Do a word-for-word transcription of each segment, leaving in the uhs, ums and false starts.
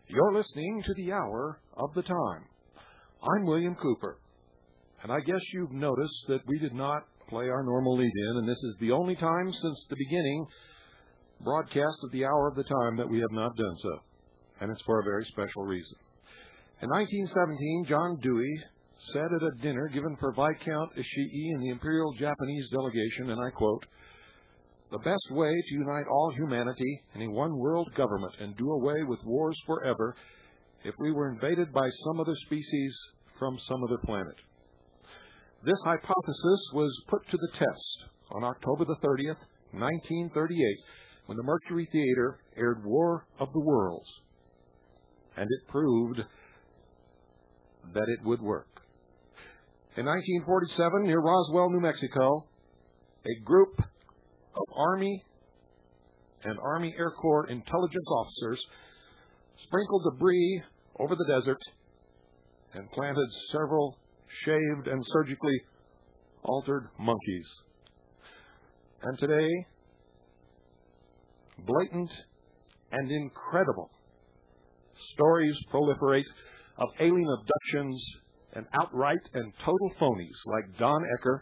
You're listening to the Hour of the Time. I'm William Cooper, and I guess you've noticed that we did not play our normal lead-in, and this is the only time since the beginning broadcast of the Hour of the Time that we have not done so, and it's for a very special reason. In nineteen seventeen, John Dewey said at a dinner given for Viscount Ishii and the Imperial Japanese delegation, and I quote, "The best way to unite all humanity in a one-world government and do away with wars forever if we were invaded by some other species from some other planet." This hypothesis was put to the test on October the thirtieth, nineteen thirty-eight, when the Mercury Theater aired War of the Worlds, and it proved that it would work. In nineteen forty-seven, near Roswell, New Mexico, a group of Army and Army Air Corps intelligence officers sprinkled debris over the desert and planted several shaved and surgically altered monkeys. And today, blatant and incredible stories proliferate of alien abductions and outright and total phonies like Don Ecker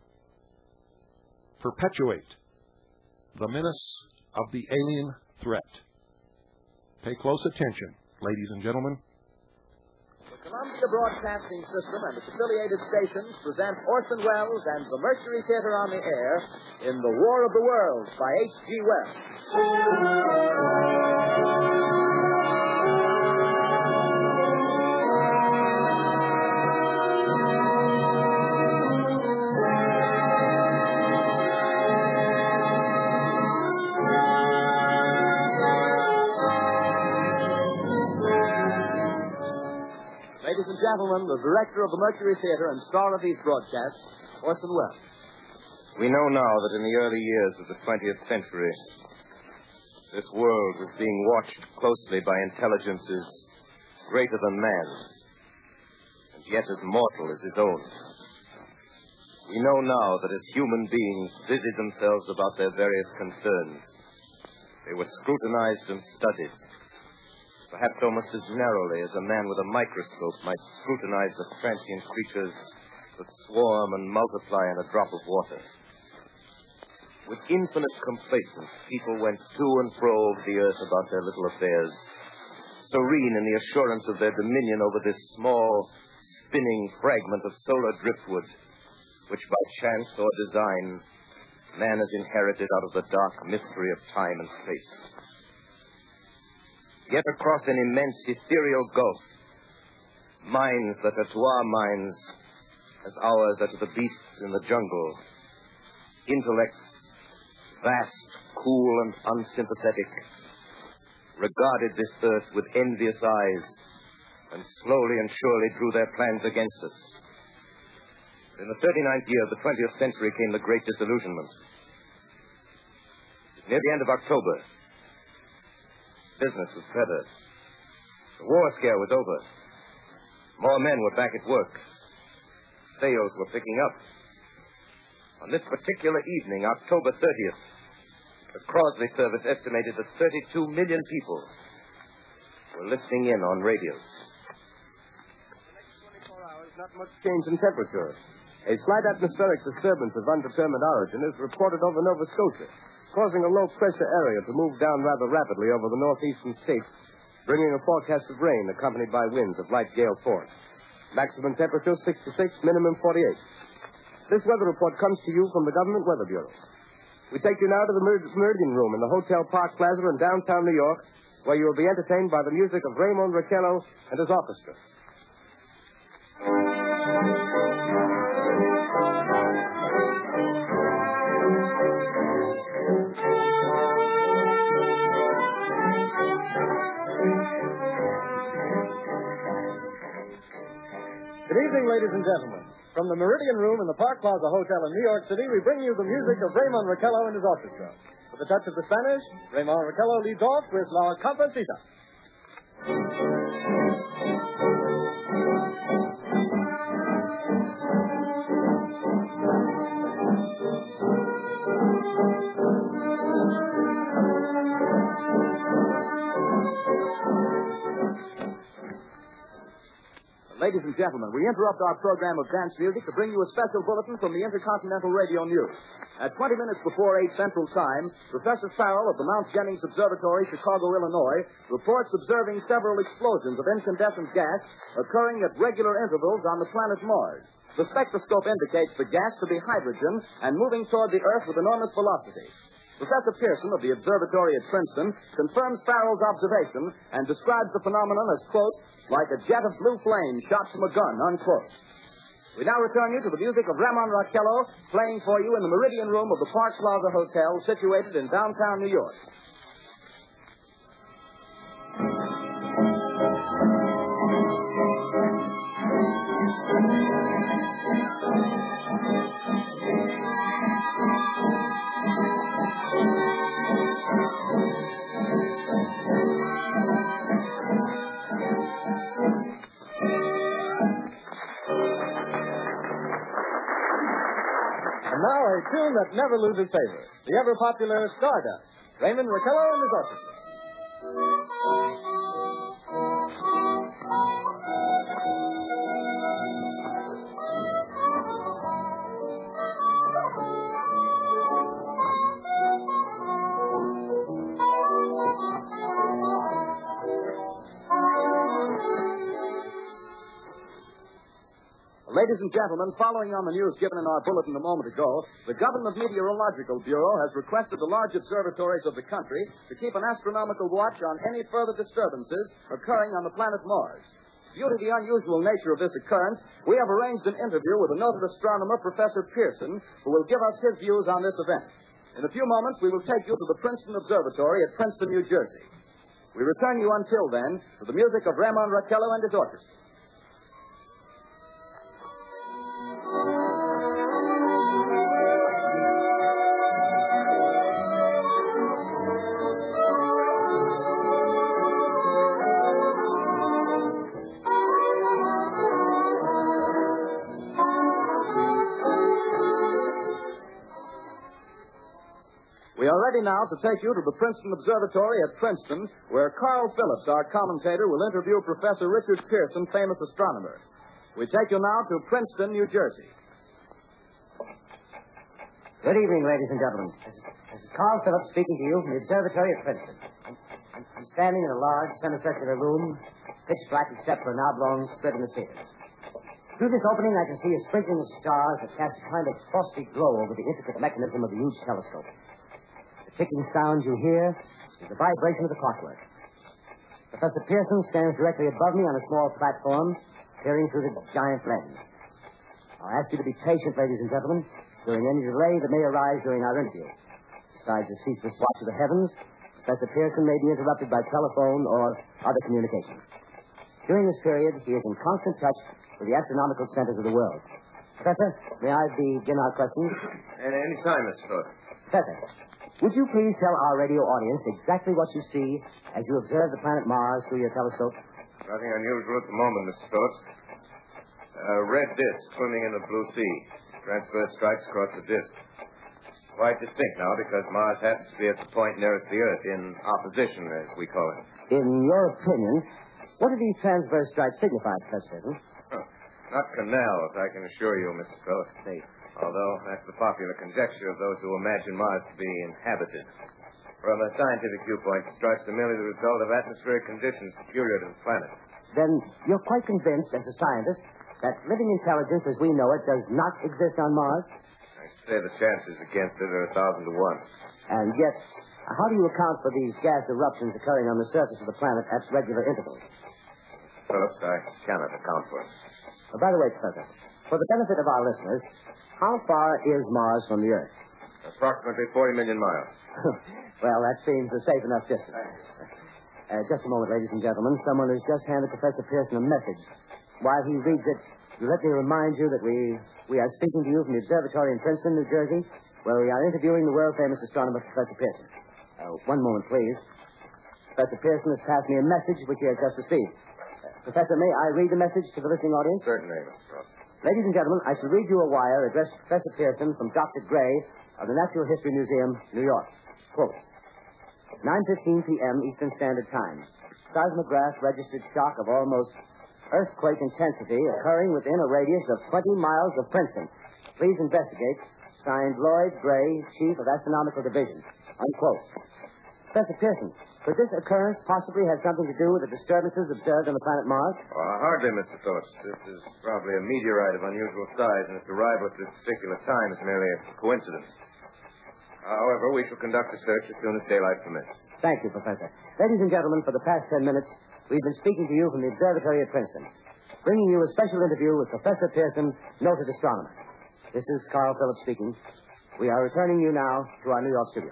perpetuate the menace of the alien threat. Pay close attention, ladies and gentlemen. The Columbia Broadcasting System and its affiliated stations present Orson Welles and the Mercury Theater on the air in The War of the Worlds by H G Wells. Ladies and gentlemen, the director of the Mercury Theater and star of these broadcasts, Orson Welles. We know now that in the early years of the twentieth century, this world was being watched closely by intelligences greater than man's, and yet as mortal as his own. We know now that as human beings busied themselves about their various concerns, they were scrutinized and studied, perhaps almost as narrowly as a man with a microscope might scrutinize the transient creatures that swarm and multiply in a drop of water. With infinite complacence, people went to and fro over the earth about their little affairs, serene in the assurance of their dominion over this small, spinning fragment of solar driftwood, which by chance or design, man has inherited out of the dark mystery of time and space. Yet across an immense ethereal gulf, minds that are to our minds as ours are to the beasts in the jungle, intellects, vast, cool, and unsympathetic, regarded this earth with envious eyes and slowly and surely drew their plans against us. In the thirty-ninth year of the twentieth century came the Great Disillusionment. Near the end of October, business was better. The war scare was over. More men were back at work. Sales were picking up. On this particular evening, October thirtieth, the Crosley service estimated that thirty-two million people were listening in on radios. For the next twenty-four hours, not much change in temperature. A slight atmospheric disturbance of undetermined origin is reported over Nova Scotia, causing a low-pressure area to move down rather rapidly over the northeastern states, bringing a forecast of rain accompanied by winds of light gale force. Maximum temperature sixty-six, minimum forty-eight. This weather report comes to you from the Government Weather Bureau. We take you now to the Mer- Meridian Room in the Hotel Park Plaza in downtown New York, where you will be entertained by the music of Raymond Raquello and his orchestra. Good evening, ladies and gentlemen. From the Meridian Room in the Park Plaza Hotel in New York City, we bring you the music of Raymond Raquello and his orchestra. With a touch of the Spanish, Raymond Raquello leads off with La Comparsita. and gentlemen, we interrupt our program of dance music to bring you a special bulletin from the Intercontinental Radio News. At twenty minutes before eight Central Time, Professor Farrell of the Mount Jennings Observatory, Chicago, Illinois, reports observing several explosions of incandescent gas occurring at regular intervals on the planet Mars. The spectroscope indicates the gas to be hydrogen and moving toward the Earth with enormous velocity. Professor Pearson of the observatory at Princeton confirms Farrell's observation and describes the phenomenon as, quote, like a jet of blue flame shot from a gun, unquote. We now return you to the music of Ramon Raquello playing for you in the Meridian Room of the Park Plaza Hotel situated in downtown New York. And now a tune that never loses favor, the ever-popular Stardust, Raymond Raquello and his orchestra. Ladies and gentlemen, following on the news given in our bulletin a moment ago, the Government Meteorological Bureau has requested the large observatories of the country to keep an astronomical watch on any further disturbances occurring on the planet Mars. Due to the unusual nature of this occurrence, we have arranged an interview with a noted astronomer, Professor Pearson, who will give us his views on this event. In a few moments, we will take you to the Princeton Observatory at Princeton, New Jersey. We return you until then to the music of Ramon Raquello and his orchestra. We are ready now to take you to the Princeton Observatory at Princeton, where Carl Phillips, our commentator, will interview Professor Richard Pearson, famous astronomer. We take you now to Princeton, New Jersey. Good evening, ladies and gentlemen. This is, this is Carl Phillips speaking to you from the observatory at Princeton. I'm, I'm, I'm standing in a large semicircular room, pitch black except for an oblong split in the ceiling. Through this opening, I can see a sprinkling of stars that cast a kind of frosty glow over the intricate mechanism of the huge telescope. The ticking sound you hear is the vibration of the clockwork. Professor Pearson stands directly above me on a small platform, peering through the giant lens. I'll ask you to be patient, ladies and gentlemen, during any delay that may arise during our interview. Besides the ceaseless watch of the heavens, Professor Pearson may be interrupted by telephone or other communications. During this period, he is in constant touch with the astronomical centers of the world. Professor, may I begin our questions? At any time, Mister Phillips. Professor, would you please tell our radio audience exactly what you see as you observe the planet Mars through your telescope? Nothing unusual at the moment, Mister Phillips. A red disk swimming in the blue sea. Transverse stripes across the disk. Quite distinct now because Mars happens to be at the point nearest the Earth, in opposition, as we call it. In your opinion, what do these transverse stripes signify, Professor Pearson? Huh. Not canals, I can assure you, Mister Phillips. Say, Although that's the popular conjecture of those who imagine Mars to be inhabited. From a scientific viewpoint, the stripes are merely the result of atmospheric conditions peculiar to the planet. then you're quite convinced, as a scientist, that living intelligence as we know it does not exist on Mars? I'd say the chances against it are a thousand to one. And yet, how do you account for these gas eruptions occurring on the surface of the planet at regular intervals? Phillips, I cannot account for it. Oh, by the way, Professor, for the benefit of our listeners, how far is Mars from the Earth? Approximately forty million miles. Well, that seems a safe enough distance. Uh, just a moment, ladies and gentlemen. Someone has just handed Professor Pearson a message. While he reads it, let me remind you that we, we are speaking to you from the observatory in Princeton, New Jersey, where we are interviewing the world-famous astronomer, Professor Pearson. Uh, one moment, please. Professor Pearson has passed me a message which he has just received. Uh, Professor, may I read the message to the listening audience? Certainly, Mister Ross. Ladies and gentlemen, I shall read you a wire addressed to Professor Pearson from Doctor Gray of the Natural History Museum, New York. Quote, nine fifteen p.m. Eastern Standard Time. Seismograph registered shock of almost earthquake intensity occurring within a radius of twenty miles of Princeton. Please investigate. Signed Lloyd Gray, Chief of Astronomical Division. Unquote. Professor Pearson, could this occurrence possibly have something to do with the disturbances observed on the planet Mars? Well, hardly, Mister Phillips. This is probably a meteorite of unusual size, and its arrival at this particular time is merely a coincidence. However, we shall conduct a search as soon as daylight permits. Thank you, Professor. Ladies and gentlemen, for the past ten minutes, we've been speaking to you from the observatory at Princeton, bringing you a special interview with Professor Pearson, noted astronomer. This is Carl Phillips speaking. We are returning you now to our New York studio.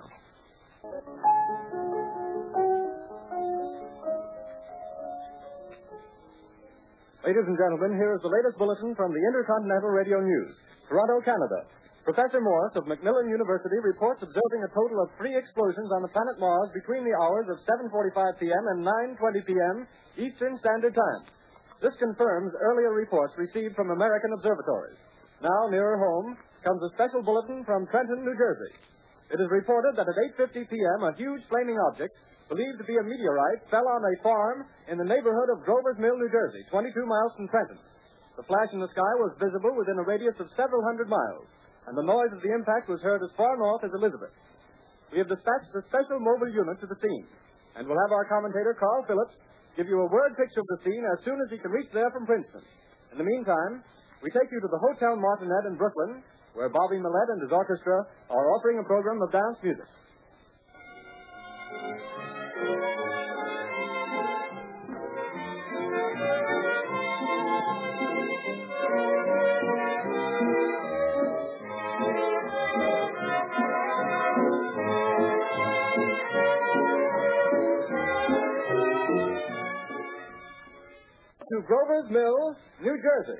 Ladies and gentlemen, here is the latest bulletin from the Intercontinental Radio News. Toronto, Canada. Professor Morse of Macmillan University reports observing a total of three explosions on the planet Mars between the hours of seven forty-five p.m. and nine twenty p.m. Eastern Standard Time. This confirms earlier reports received from American observatories. Now, nearer home, comes a special bulletin from Trenton, New Jersey. It is reported that at eight fifty p.m., a huge flaming object, believed to be a meteorite, fell on a farm in the neighborhood of Grover's Mill, New Jersey, twenty-two miles from Trenton. The flash in the sky was visible within a radius of several hundred miles, and the noise of the impact was heard as far north as Elizabeth. We have dispatched a special mobile unit to the scene, and we'll have our commentator, Carl Phillips, give you a word picture of the scene as soon as he can reach there from Princeton. In the meantime, we take you to the Hotel Martinet in Brooklyn, where Bobby Millett and his orchestra are offering a program of dance music. To Grover's Mill, New Jersey.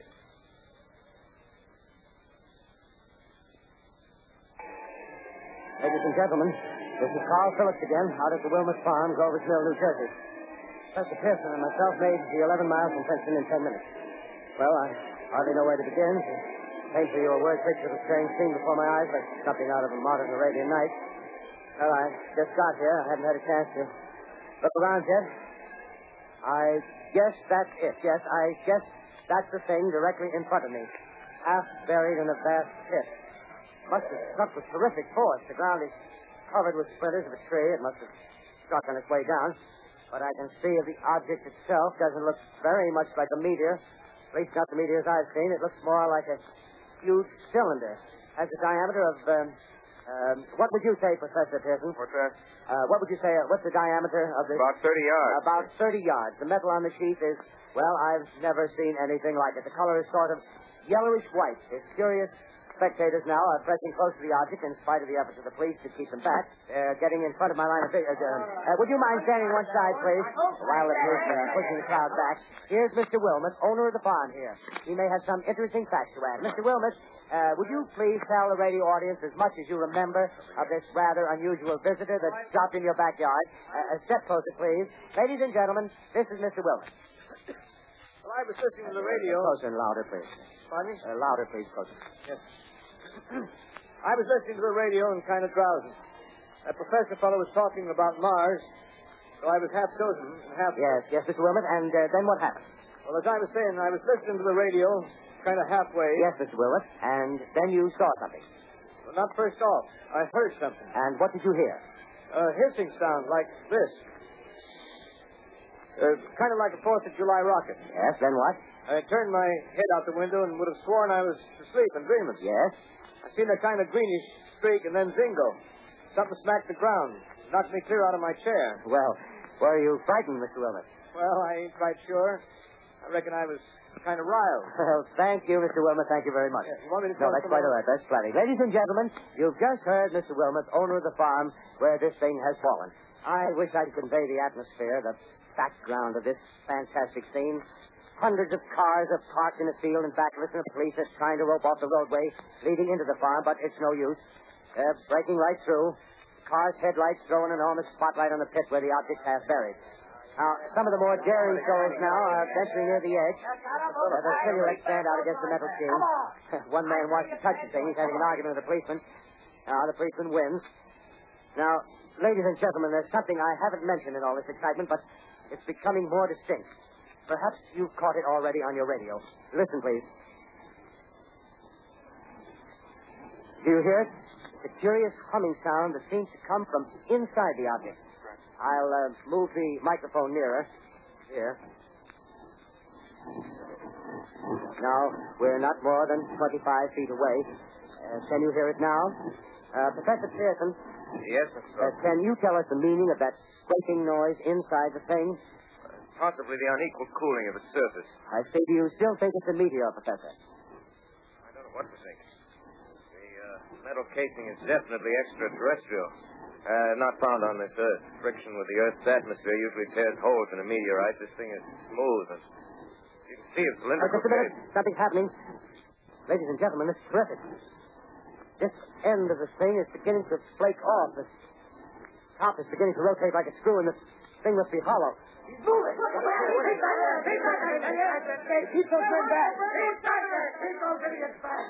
Ladies and gentlemen, this is Carl Phillips again, out at the Wilmot Farm, Grover's Mill, New Jersey. Professor Pearson and myself made the eleven miles from Princeton in ten minutes. Well, I hardly know where to begin. To paint for you a word picture of a strange scene before my eyes, like something out of a modern Arabian night. Well, I just got here. I haven't had a chance to look around yet. I guess that's it. Yes, I guess that's the thing directly in front of me, half buried in a vast pit. Must have struck with terrific force. The ground is covered with splinters of a tree. It must have struck on its way down. But I can see if the object itself doesn't look very much like a meteor. At least not the meteors I've seen. It looks more like a huge cylinder. Has a diameter of, um, um, what would you say, Professor Pearson? What's that? Uh, what would you say, uh, what's the diameter of this? About thirty yards. About thirty yards. The metal on the sheath is, well, I've never seen anything like it. The color is sort of yellowish white. It's curious. Spectators now are pressing close to the object in spite of the efforts of the police to keep them back. They're getting in front of my line of vision. Uh, uh, would you mind standing one side, please? While the police are pushing the crowd back. Here's Mister Wilmot, owner of the farm here. He may have some interesting facts to add. Mister Wilmot, uh, would you please tell the radio audience as much as you remember of this rather unusual visitor that dropped in your backyard? Uh, step closer, please. Ladies and gentlemen, this is Mister Wilmot. Well, I was listening to the radio. Closer and louder, please. Pardon me? Uh, louder, please, closer. Yes. I was listening to the radio and kind of drowsy. That professor fellow was talking about Mars, so I was half chosen and half... Yes, yes, Mister Wilmot, and uh, then what happened? Well, as I was saying, I was listening to the radio, kind of halfway. Yes, Mister Wilmot, and then you saw something. Well, not first off. I heard something. And what did you hear? A hissing sound like this. Uh, kind of like a fourth of July rocket. Yes, then what? I turned my head out the window and would have sworn I was asleep and dreaming. Yes? I seen a kind of greenish streak and then zingo. Something smacked the ground. Knocked me clear out of my chair. Well, were you frightened, Mister Wilmot? Well, I ain't quite sure. I reckon I was kind of riled. Well, thank you, Mister Wilmot. Thank you very much. Yeah, you want me to No, tell that's someone? quite all right. That's plenty. Ladies and gentlemen, you've just heard Mister Wilmot, owner of the farm where this thing has fallen. I wish I could convey the atmosphere, the background of this fantastic scene. Hundreds of cars are parked in a field in back of us, and the police are trying to rope off the roadway leading into the farm, but it's no use. They're breaking right through. Cars' headlights throw an enormous spotlight on the pit where the object's half buried. Now, some of the more daring souls now are venturing near the edge. Uh, the silhouettes stand out against the metal sheet. One man wants to touch the thing. He's having an argument with the policeman. Now, the policeman wins. Now, ladies and gentlemen, there's something I haven't mentioned in all this excitement, but it's becoming more distinct. Perhaps you've caught it already on your radio. Listen, please. Do you hear it? It's a curious humming sound that seems to come from inside the object. I'll uh, move the microphone nearer. Here. Now, we're not more than twenty-five feet away. Uh, can you hear it now? Uh, Professor Pearson. Yes, sir. Uh, can you tell us the meaning of that scraping noise inside the thing? Possibly the unequal cooling of its surface. I say, do you still think it's a meteor, Professor? I don't know what to think. The uh, metal casing is definitely extraterrestrial. Uh, not found on this Earth. Friction with the Earth's atmosphere usually tears holes in a meteorite. This thing is smooth and you can see it's Uh, cylindrical. just a minute. Something's happening. Ladies and gentlemen, this is terrific. This end of the thing is beginning to flake off. The top is beginning to rotate like a screw, and the thing must be hollow. He's moving. Keep those men back. Keep those idiots back.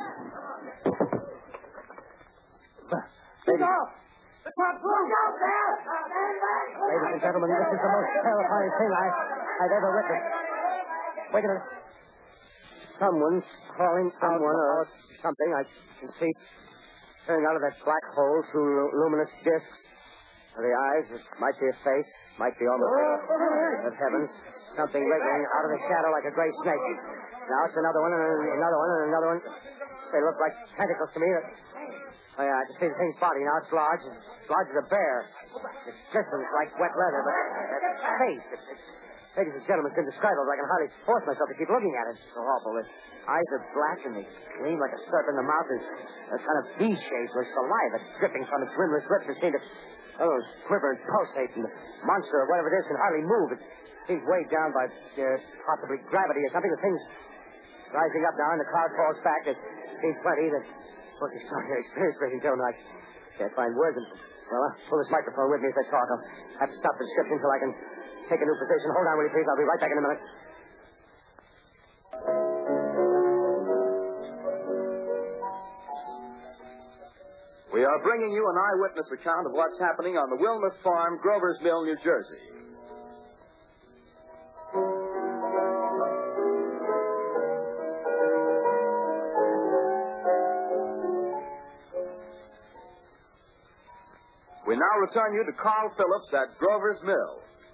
Ladies, off! The top broke out there! ladies and gentlemen, this is the most terrifying thing I, I've ever witnessed. Wait a minute. Someone's calling someone or something. I can see turning out of that black hole through lu- luminous discs. The eyes, it might be a face, might be almost a... Good heavens. Something wriggling out of the shadow like a gray snake. Now it's another one, and another one, and another one. They look like tentacles to me. Oh, yeah, I can see the thing's body. Now it's large. It's large as a bear. It glistens like wet leather, but that face, it, it, ladies and gentlemen, it's indescribable. I can hardly force myself to keep looking at it. It's so awful. Its eyes are black, and they gleam like a serpent. The mouth is a kind of V-shape with saliva dripping from its rimless lips. It seems to oh, quiver and pulsate, and the monster or whatever it is can hardly move. It seems weighed down by uh, possibly gravity or something. The thing's rising up now, and the crowd falls back. It seems plenty that... Well, it's not very experienced, ladies and gentlemen. I can't find words. And, well, I'll pull this microphone with me as I talk. I'll have to stop the description until I can take a new position. Hold on, will you, please? I'll be right back in a minute. We are bringing you an eyewitness account of what's happening on the Wilmuth Farm, Grover's Mill, New Jersey. We now return you to Carl Phillips at Grover's Mill.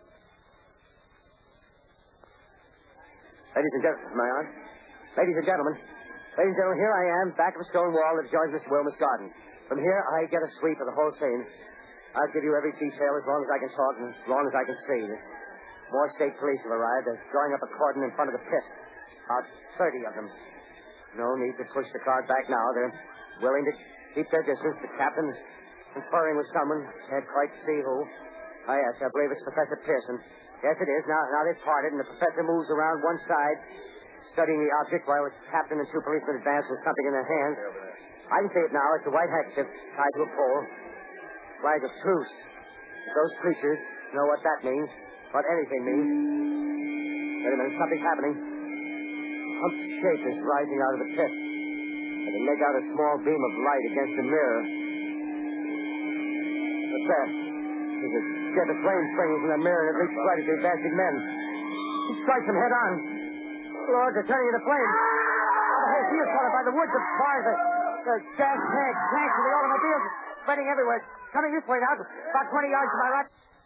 Ladies and gentlemen, my aunt. Ladies and gentlemen. Ladies and gentlemen, here I am, back of a stone wall that adjoins Mister Wilmer's garden. From here, I get a sweep of the whole scene. I'll give you every detail as long as I can talk and as long as I can see. More state police have arrived. They're drawing up a cordon in front of the pit. About thirty of them. No need to push the crowd back now. They're willing to keep their distance. The captain is conferring with someone. Can't quite see who. Oh, yes, I believe it's Professor Pearson. Yes, it is. Now, now they've parted, and the professor moves around one side, studying the object while the captain and two policemen advance with something in their hands. I can see it now. It's a white handkerchief tied to a pole. Flag of truce. If those creatures know what that means, what anything means. Wait a minute, something's happening. A humped shape is rising out of the pit. I can make out a small beam of light against the mirror. What's that? There's a jet of flame springing from the mirror and it leaps right at the advancing men. He strikes them head on. Lord, they're turning into flames. The whole field caught up by the woods, the bars, the, the gas tanks, tanks, and the automobiles spreading everywhere. Coming this way now, about twenty yards to my right.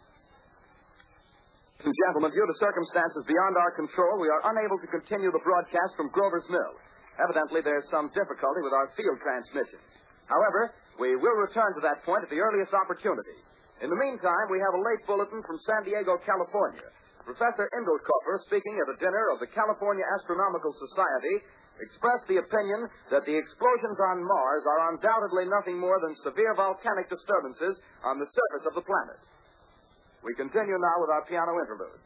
Ladies and gentlemen, due to circumstances beyond our control, we are unable to continue the broadcast from Grover's Mill. Evidently, there's some difficulty with our field transmission. However, we will return to that point at the earliest opportunity. In the meantime, we have a late bulletin from San Diego, California. Professor Indelkoffer, speaking at a dinner of the California Astronomical Society, expressed the opinion that the explosions on Mars are undoubtedly nothing more than severe volcanic disturbances on the surface of the planet. We continue now with our piano interlude.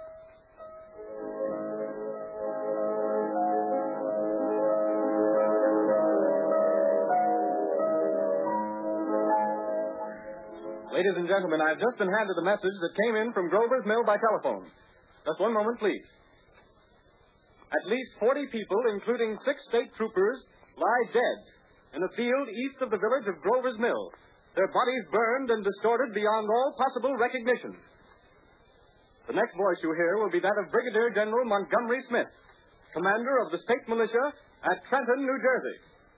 Ladies and gentlemen, I've just been handed a message that came in from Grover's Mill by telephone. Just one moment, please. At least forty people, including six state troopers, lie dead in a field east of the village of Grover's Mill. Their bodies burned and distorted beyond all possible recognition. The next voice you hear will be that of Brigadier General Montgomery Smith, commander of the state militia at Trenton, New Jersey.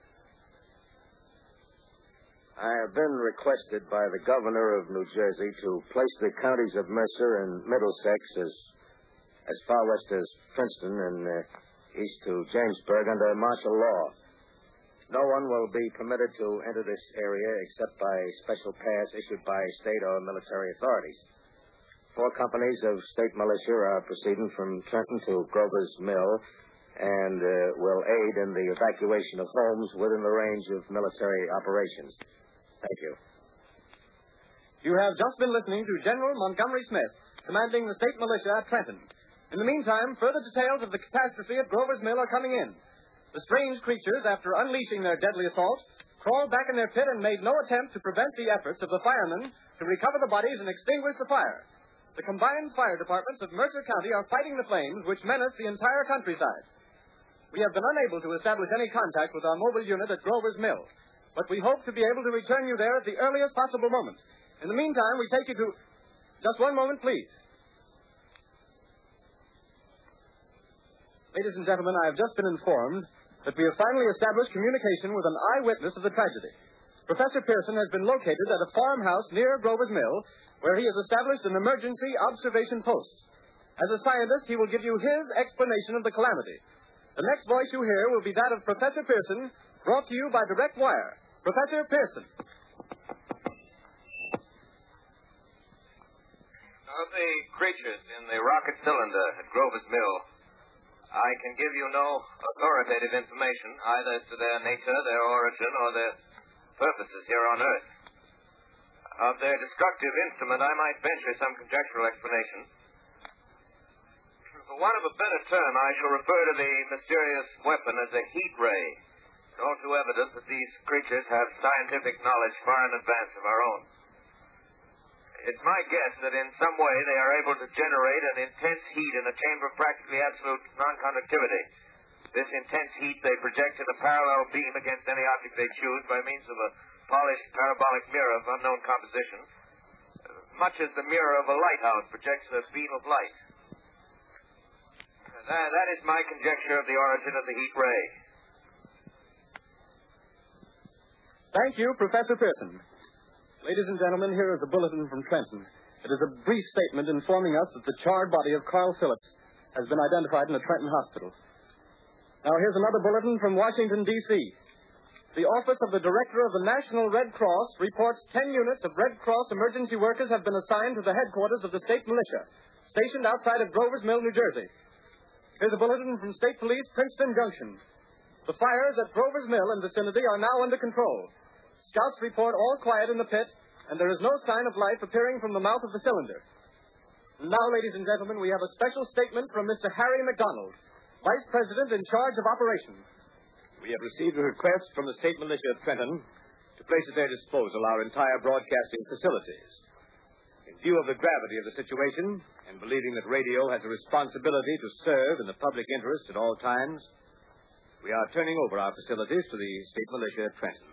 I have been requested by the governor of New Jersey to place the counties of Mercer and Middlesex as, as far west as Princeton and uh, east to Jamesburg under martial law. No one will be permitted to enter this area except by special pass issued by state or military authorities. Four companies of state militia are proceeding from Trenton to Grover's Mill and uh, will aid in the evacuation of homes within the range of military operations. Thank you. You have just been listening to General Montgomery Smith, commanding the state militia at Trenton. In the meantime, further details of the catastrophe at Grover's Mill are coming in. The strange creatures, after unleashing their deadly assault, crawled back in their pit and made no attempt to prevent the efforts of the firemen to recover the bodies and extinguish the fire. The combined fire departments of Mercer County are fighting the flames which menace the entire countryside. We have been unable to establish any contact with our mobile unit at Grover's Mill, but we hope to be able to return you there at the earliest possible moment. In the meantime, we take you to... Just one moment, please. Ladies and gentlemen, I have just been informed that we have finally established communication with an eyewitness of the tragedy. Professor Pearson has been located at a farmhouse near Grover's Mill, where he has established an emergency observation post. As a scientist, he will give you his explanation of the calamity. The next voice you hear will be that of Professor Pearson, brought to you by direct wire. Professor Pearson. Of the creatures in the rocket cylinder at Grover's Mill, I can give you no authoritative information either as to their nature, their origin, or their purposes here on Earth. Of their destructive instrument, I might venture some conjectural explanation. For want of a better term, I shall refer to the mysterious weapon as a heat ray. It's all too evident that these creatures have scientific knowledge far in advance of our own. It's my guess that in some way they are able to generate an intense heat in a chamber of practically absolute non-conductivity. This intense heat they project in a parallel beam against any object they choose by means of a polished parabolic mirror of unknown composition, much as the mirror of a lighthouse projects a beam of light. That, that is my conjecture of the origin of the heat ray. Thank you, Professor Pearson. Ladies and gentlemen, here is a bulletin from Trenton. It is a brief statement informing us that the charred body of Carl Phillips has been identified in a Trenton hospital. Now, here's another bulletin from Washington, D C The Office of the Director of the National Red Cross reports ten units of Red Cross emergency workers have been assigned to the headquarters of the state militia, stationed outside of Grover's Mill, New Jersey. Here's a bulletin from State Police, Princeton Junction. The fires at Grover's Mill and vicinity are now under control. Scouts report all quiet in the pit, and there is no sign of life appearing from the mouth of the cylinder. Now, ladies and gentlemen, we have a special statement from Mister Harry McDonald, Vice President in charge of operations. We have received a request from the state militia of Trenton to place at their disposal our entire broadcasting facilities. In view of the gravity of the situation, and believing that radio has a responsibility to serve in the public interest at all times, we are turning over our facilities to the state militia at Trenton.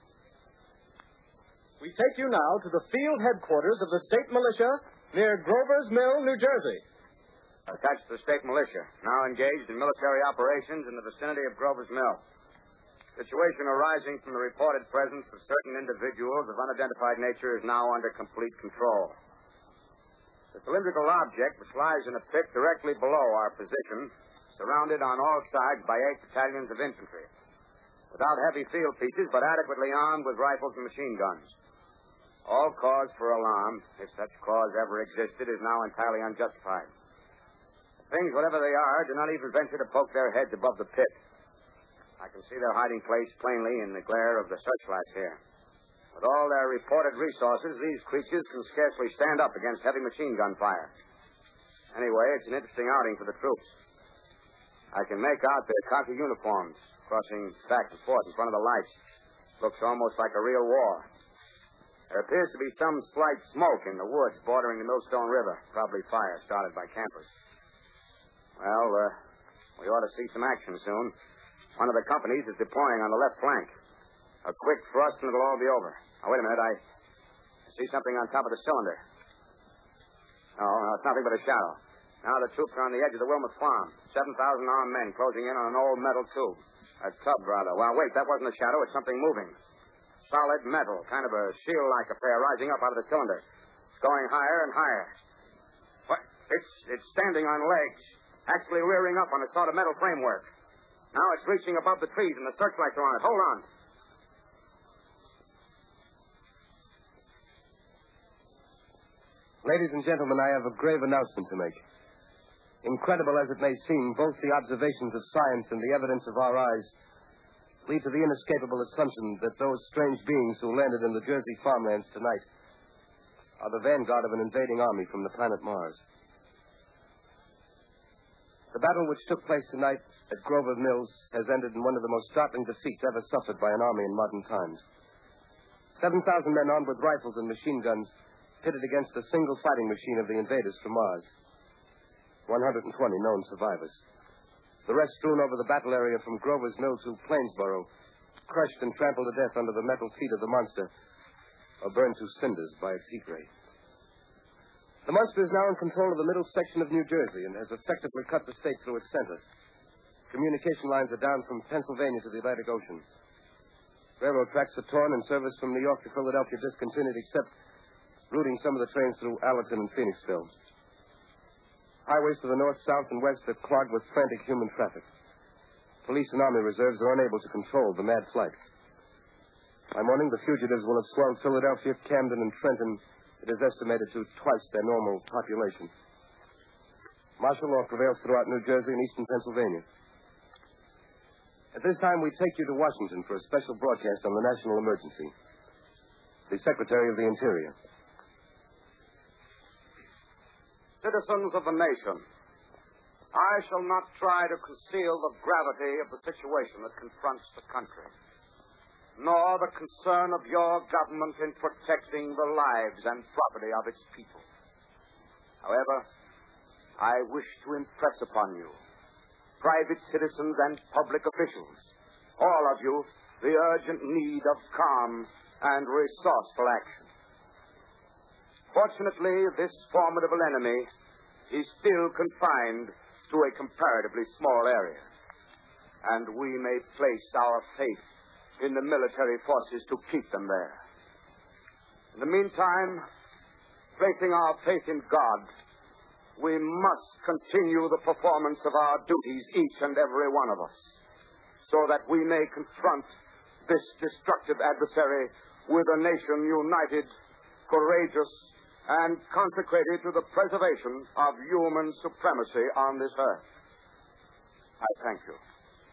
We take you now to the field headquarters of the state militia near Grover's Mill, New Jersey. Attached to the state militia, now engaged in military operations in the vicinity of Grover's Mill. Situation arising from the reported presence of certain individuals of unidentified nature is now under complete control. The cylindrical object, which lies in a pit directly below our position, surrounded on all sides by eight battalions of infantry, without heavy field pieces, but adequately armed with rifles and machine guns. All cause for alarm, if such cause ever existed, is now entirely unjustified. Things, whatever they are, do not even venture to poke their heads above the pit. I can see their hiding place plainly in the glare of the searchlights here. With all their reported resources, these creatures can scarcely stand up against heavy machine gun fire. Anyway, it's an interesting outing for the troops. I can make out their khaki uniforms crossing back and forth in front of the lights. Looks almost like a real war. There appears to be some slight smoke in the woods bordering the Millstone River. Probably fire started by campers. Well, uh, we ought to see some action soon. One of the companies is deploying on the left flank. A quick thrust and it'll all be over. Now, wait a minute. I see something on top of the cylinder. No, no, it's nothing but a shadow. Now the troops are on the edge of the Wilmot Farm. seven thousand armed men closing in on an old metal tube. A tub, rather. Well, wait, that wasn't a shadow. It's something moving. Solid metal, kind of a shield-like affair rising up out of the cylinder. It's going higher and higher. What? It's, it's standing on legs, actually rearing up on a sort of metal framework. Now it's reaching above the trees and the searchlights are on it. Hold on. Ladies and gentlemen, I have a grave announcement to make. Incredible as it may seem, both the observations of science and the evidence of our eyes lead to the inescapable assumption that those strange beings who landed in the Jersey farmlands tonight are the vanguard of an invading army from the planet Mars. The battle which took place tonight at Grover Mills has ended in one of the most startling defeats ever suffered by an army in modern times. seven thousand men armed with rifles and machine guns pitted against a single fighting machine of the invaders from Mars. one hundred twenty known survivors. The rest strewn over the battle area from Grover's Mill to Plainsboro, crushed and trampled to death under the metal feet of the monster, or burned to cinders by its heat ray. The monster is now in control of the middle section of New Jersey and has effectively cut the state through its center. Communication lines are down from Pennsylvania to the Atlantic Ocean. Railroad tracks are torn and service from New York to Philadelphia discontinued, except routing some of the trains through Allerton and Phoenixville. Highways to the north, south, and west are clogged with frantic human traffic. Police and army reserves are unable to control the mad flight. By morning, the fugitives will have swelled Philadelphia, Camden, and Trenton. It is estimated to twice their normal population. Martial law prevails throughout New Jersey and eastern Pennsylvania. At this time, we take you to Washington for a special broadcast on the national emergency. The Secretary of the Interior. Citizens of the nation, I shall not try to conceal the gravity of the situation that confronts the country, nor the concern of your government in protecting the lives and property of its people. However, I wish to impress upon you, private citizens and public officials, all of you, the urgent need of calm and resourceful action. Fortunately, this formidable enemy is still confined to a comparatively small area, and we may place our faith in the military forces to keep them there. In the meantime, placing our faith in God, we must continue the performance of our duties, each and every one of us, so that we may confront this destructive adversary with a nation united, courageous, and consecrated to the preservation of human supremacy on this earth. I thank you.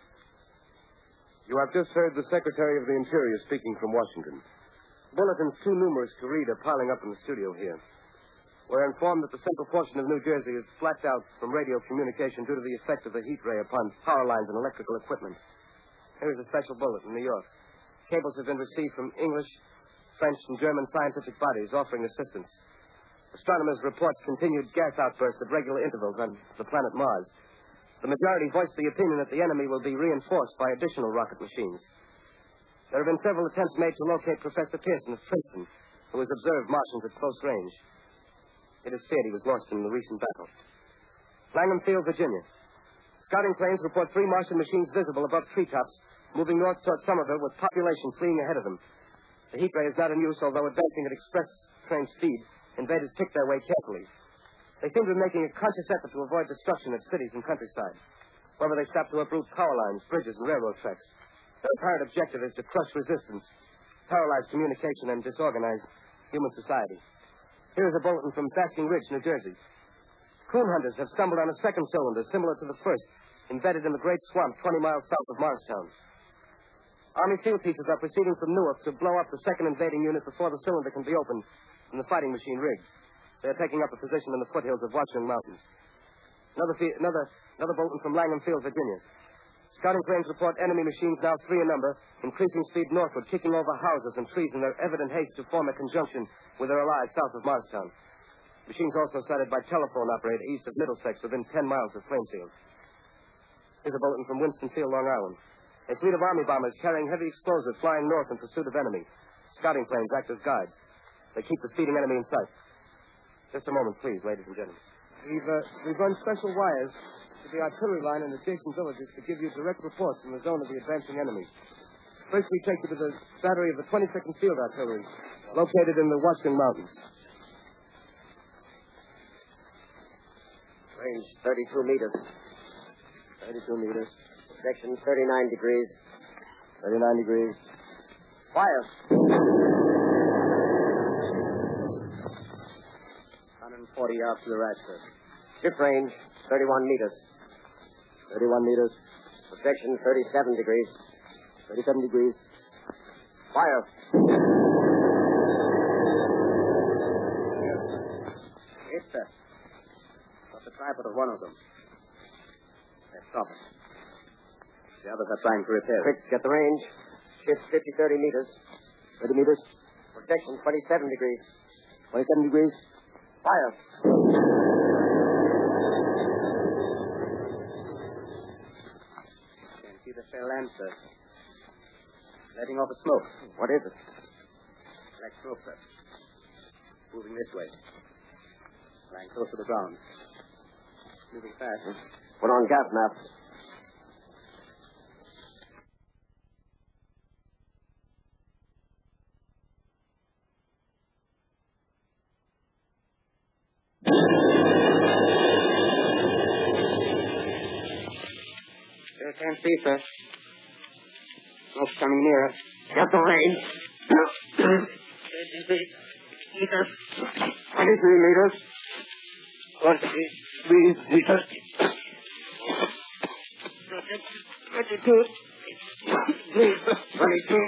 You have just heard the Secretary of the Interior speaking from Washington. Bulletins too numerous to read are piling up in the studio here. We're informed that the central portion of New Jersey is flapped out from radio communication due to the effect of the heat ray upon power lines and electrical equipment. Here's a special bulletin in New York. Cables have been received from English, French, and German scientific bodies offering assistance. Astronomers report continued gas outbursts at regular intervals on the planet Mars. The majority voiced the opinion that the enemy will be reinforced by additional rocket machines. There have been several attempts made to locate Professor Pearson of Princeton, who has observed Martians at close range. It is feared he was lost in the recent battle. Langham Field, Virginia. Scouting planes report three Martian machines visible above treetops, moving north toward Somerville with population fleeing ahead of them. The heat ray is not in use, although advancing at express train speed. Invaders pick their way carefully. They seem to be making a conscious effort to avoid destruction of cities and countryside. However, they stop to uproot power lines, bridges, and railroad tracks. Their apparent objective is to crush resistance, paralyze communication, and disorganize human society. Here is a bulletin from Basking Ridge, New Jersey. Coon hunters have stumbled on a second cylinder similar to the first, embedded in the great swamp twenty miles south of Morristown. Army field pieces are proceeding from Newark to blow up the second invading unit before the cylinder can be opened and the fighting machine rigged. They're taking up a position in the foothills of Washington Mountains. Another, fe- another, another bulletin from Langham Field, Virginia. Scouting planes report enemy machines, now three in number, increasing speed northward, kicking over houses and trees in their evident haste to form a conjunction with their allies south of Morristown. Machines also sighted by telephone operator east of Middlesex, within ten miles of Plainfield. Here's a bulletin from Winston-Field, Long Island. A fleet of Army bombers carrying heavy explosives flying north in pursuit of enemy. Scouting planes act as guides. They keep the speeding enemy in sight. Just a moment, please, ladies and gentlemen. We've, uh, we've run special wires to the artillery line in adjacent villages to give you direct reports from the zone of the advancing enemy. First, we take you to the battery of the twenty-second Field Artillery, located in the Washington Mountains. Range thirty-two meters. thirty-two meters. Section thirty-nine degrees. thirty-nine degrees. Fire. one hundred forty yards to the right, sir. Ship range thirty-one meters. thirty-one meters. Projection thirty-seven degrees. thirty-seven degrees. Fire. Yes, sir. Got the tripod of one of them. They're stopping. The others are trying to repair it. Quick, get the range. Ship fifty, thirty meters. thirty meters. Projection twenty-seven degrees. twenty-seven degrees. Fire. Can't see the cell lamp, sir. Letting off a smoke. What is it? Black smoke, sir. Moving this way. Lying close to the ground. Moving fast. Put on gas mask. Still can't see, sir. Smoke's coming nearer. Get the range. Meters. twenty-three meters. twenty-three meters. twenty-two. twenty-two.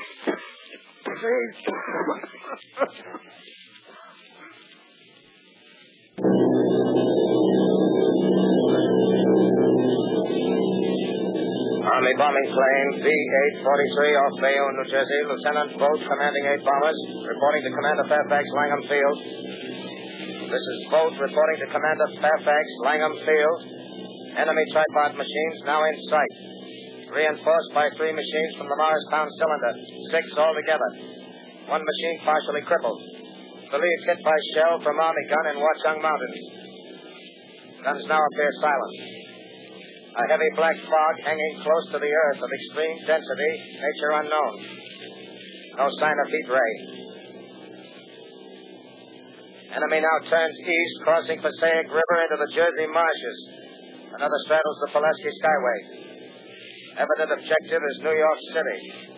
Army bombing plane V eight forty-three off Bayonne, New Jersey. Lieutenant Boat, commanding eight bombers, reporting to Commander Fairfax, Langham Field. This is Boat reporting to Commander Fairfax, Langham Field. Enemy tripod machines now in sight. Reinforced by three machines from the Morristown cylinder. Six altogether. One machine partially crippled. Believed hit by shell from Army gun in Watchung Mountains. Guns now appear silent. A heavy black fog hanging close to the earth of extreme density, nature unknown. No sign of heat ray. Enemy now turns east, crossing Passaic River into the Jersey marshes. Another straddles the Pulaski Skyway. Evident objective is New York City.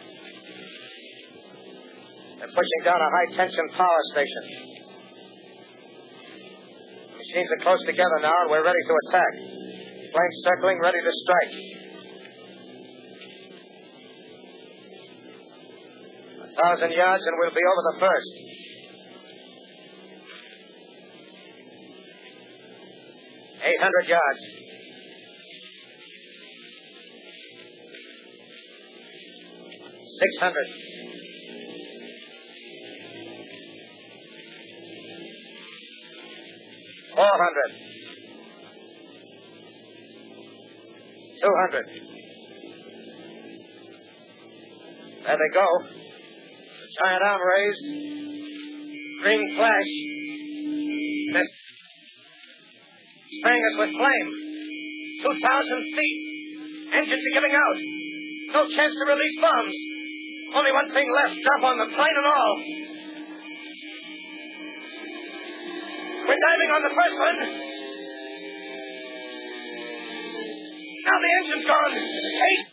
They're pushing down a high-tension power station. The machines are close together now, and we're ready to attack. Planes circling, ready to strike. A thousand yards and we'll be over the first. Eight hundred yards. Six hundred. Four hundred. Two hundred. There they go. The giant arm raised. Green flash. Then spraying us with flame. Two thousand feet. Engines are giving out. No chance to release bombs. Only one thing left. Drop on them, plane and all. We're diving on the first one. Now the engine's gone. Eight.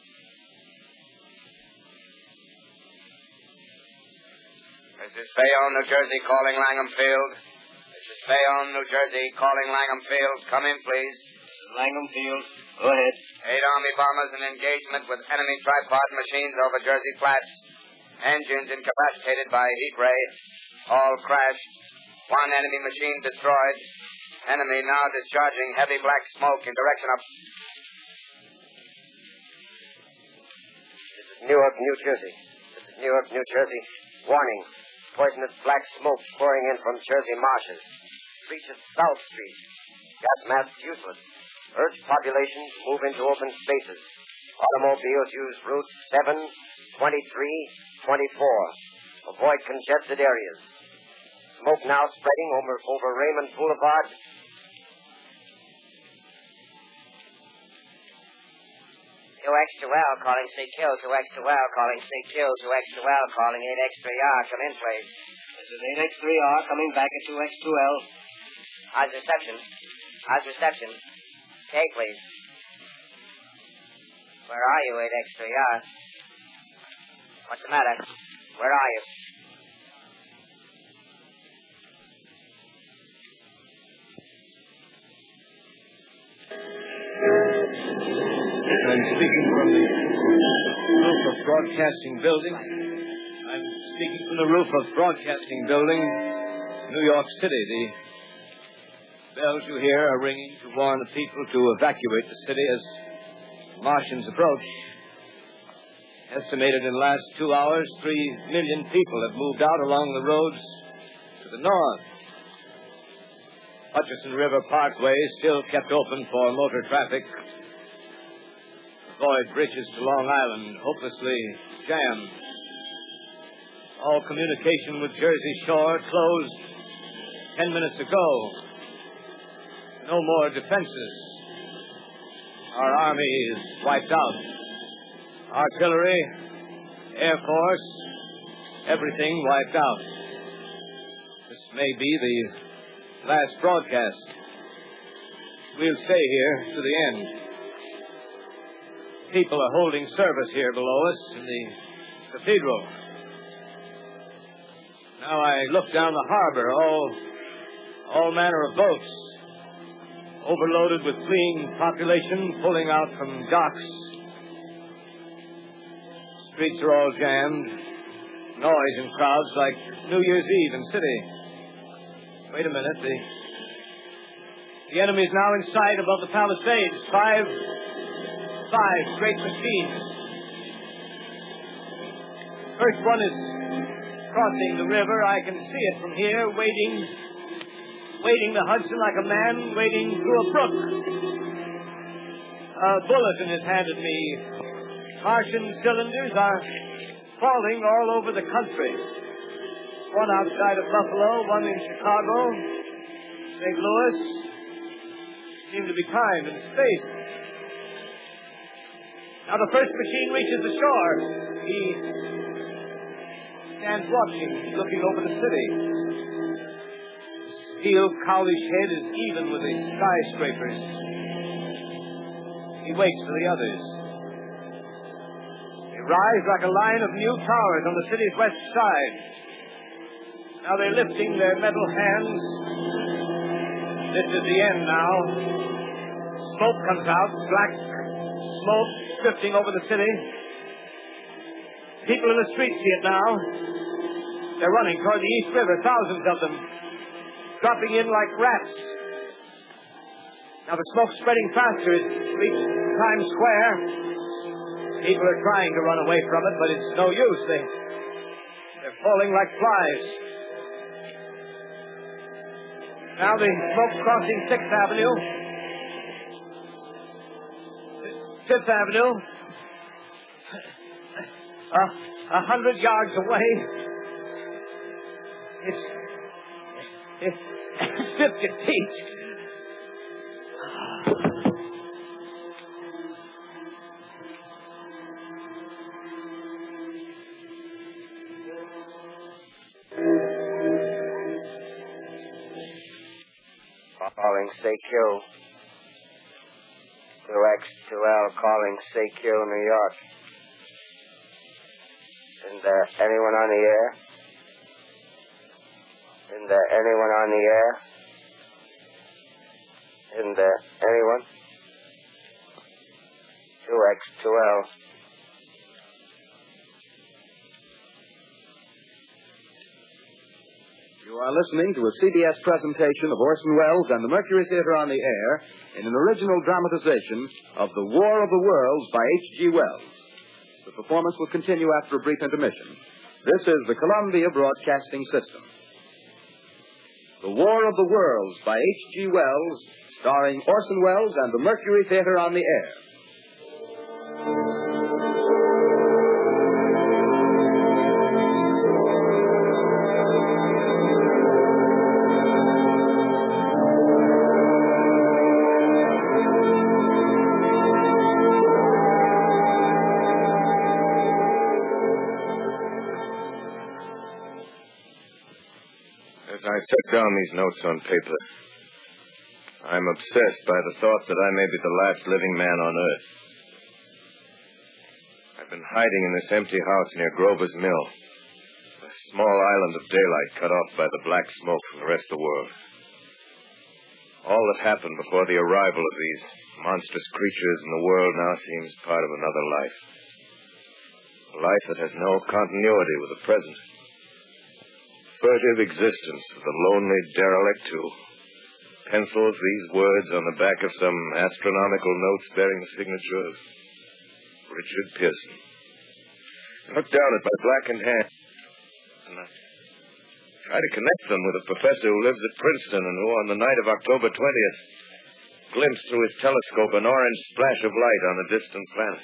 This is Bayonne, New Jersey, calling Langham Field. This is Bayonne, New Jersey, calling Langham Field. Come in, please. This is Langham Field. Go ahead. Eight Army bombers in engagement with enemy tripod machines over Jersey Flats. Engines incapacitated by heat ray. All crashed. One enemy machine destroyed. Enemy now discharging heavy black smoke in direction of... Newark, New Jersey. This is Newark, New Jersey. Warning. Poisonous black smoke pouring in from Jersey marshes. Reaches South Street. Gas masks useless. Urge population to move into open spaces. Automobiles use routes seven, twenty-three, twenty-four. Avoid congested areas. Smoke now spreading over, over Raymond Boulevard. two X two L calling C Q, two X two L calling C Q, two X two L calling eight X three R. Come in, please. This is eight X three R coming back at two X two L. How's reception? How's reception? K, please. Where are you, eight X three R? What's the matter? Where are you? I'm speaking from the roof of Broadcasting Building. I'm speaking from the roof of Broadcasting Building, New York City. The bells you hear are ringing to warn the people to evacuate the city as Martians approach. Estimated in the last two hours, three million people have moved out along the roads to the north. Hutchison River Parkway is still kept open for motor traffic. Void bridges to Long Island hopelessly jammed. All communication with Jersey Shore closed ten minutes ago. No more defenses. Our army is wiped out. Artillery, Air Force, everything wiped out. This may be the last broadcast. We'll stay here to the end. People are holding service here below us in the cathedral. Now I look down the harbor, all, all manner of boats, overloaded with fleeing population pulling out from docks. Streets are all jammed. Noise and crowds like New Year's Eve in city. Wait a minute. The, the enemy's now in sight above the Palisades. Five, five great machines. First one is crossing the river. I can see it from here, wading, wading the Hudson like a man wading through a brook. A bulletin is handed me. Martian cylinders are falling all over the country. One outside of Buffalo, one in Chicago, Saint Louis. Seem to be timed and spaced. Now the first machine reaches the shore. He stands watching, looking over the city. The steel cowlish head is even with the skyscrapers. He waits for the others. They rise like a line of new towers on the city's west side. Now they're lifting their metal hands. This is the end now. Smoke comes out, black smoke drifting over the city. People in the streets see it now. They're running toward the East River, thousands of them, dropping in like rats. Now the smoke's spreading faster. It's reached Times Square. People are trying to run away from it, but it's no use. They, they're falling like flies. Now the smoke crossing Sixth Avenue. Fifth Avenue. Uh, a hundred yards away. It's, it's fifty feet. Calling C Q. two X two L calling C Q, New York. Isn't there anyone on the air? Isn't there anyone on the air? Isn't there anyone? two X two L. You are listening to a C B S presentation of Orson Welles and the Mercury Theater on the Air in an original dramatization of The War of the Worlds by H G Wells. The performance will continue after a brief intermission. This is the Columbia Broadcasting System. The War of the Worlds by H G Wells, starring Orson Welles and the Mercury Theater on the Air. As I set down these notes on paper, I'm obsessed by the thought that I may be the last living man on Earth. I've been hiding in this empty house near Grover's Mill, a small island of daylight cut off by the black smoke from the rest of the world. All that happened before the arrival of these monstrous creatures in the world now seems part of another life. A life that has no continuity with the present. Furtive existence of the lonely derelict who pencils these words on the back of some astronomical notes bearing the signature of Richard Pearson. I look down at my blackened hands, and I try to connect them with a professor who lives at Princeton and who, on the night of October twentieth, glimpsed through his telescope an orange splash of light on a distant planet.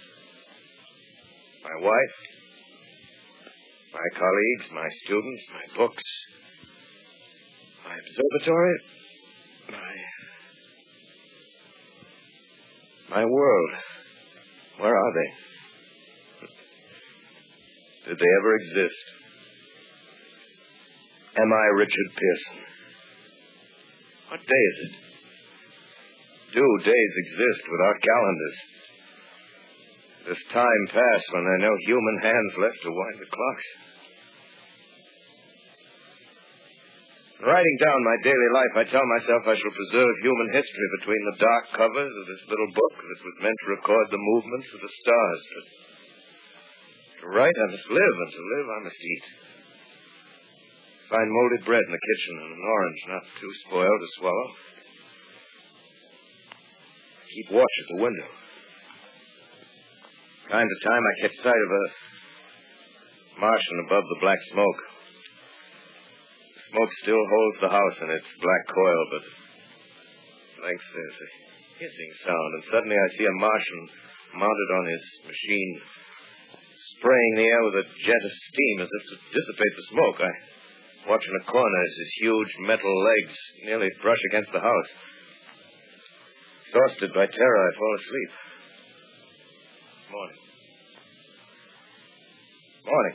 My wife, my colleagues, my students, my books, my observatory, my... my world. Where are they? Did they ever exist? Am I Richard Pearson? What day is it? Do days exist without calendars? Does time pass when there are no human hands left to wind the clocks? Writing down my daily life, I tell myself I shall preserve human history between the dark covers of this little book that was meant to record the movements of the stars. But to write, I must live, and to live, I must eat. Find molded bread in the kitchen and an orange not too spoiled to swallow. Keep watch at the window. Time to time, I catch sight of a Martian above the black smoke. The smoke still holds the house in its black coil, but at length there's a hissing sound, and suddenly I see a Martian mounted on his machine, spraying the air with a jet of steam as if to dissipate the smoke. I watch in a corner as his huge metal legs nearly brush against the house. Exhausted by terror, I fall asleep. Morning. Morning.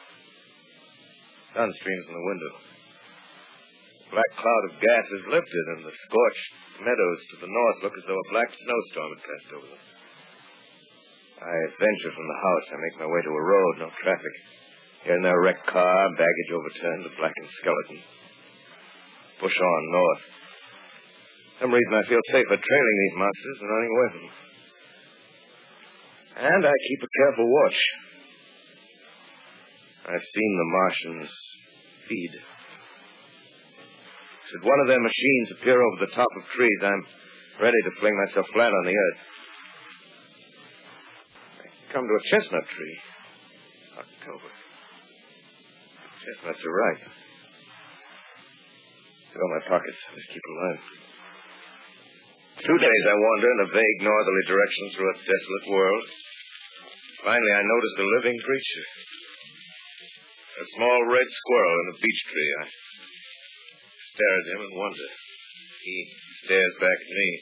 Sun streams in the window. A black cloud of gas is lifted, and the scorched meadows to the north look as though a black snowstorm had passed over them. I venture from the house. I make my way to a road, no traffic. Here and there, a wrecked car, baggage overturned, a blackened skeleton. Push on north. For some reason, I feel safer trailing these monsters than running away from them. And I keep a careful watch. I've seen the Martians feed. Should one of their machines appear over the top of trees, I'm ready to fling myself flat on the earth. I come to a chestnut tree. October. Chestnuts are ripe. Fill my pockets. Just keep alive. Two days I wander in a vague northerly direction through a desolate world. Finally, I notice a living creature. A small red squirrel in a beech tree. I stare at him and wonder. He stares back at me.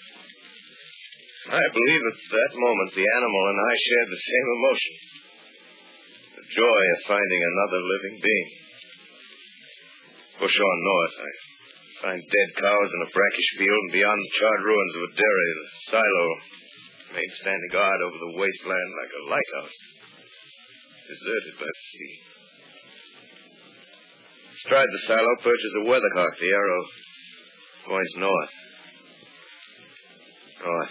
I believe at that moment the animal and I shared the same emotion. The joy of finding another living being. Push on north. I find dead cows in a brackish field, and beyond the charred ruins of a dairy, the silo made standing guard over the wasteland like a lighthouse, deserted by the sea. Astride the silo perches a weathercock. The arrow points north. North.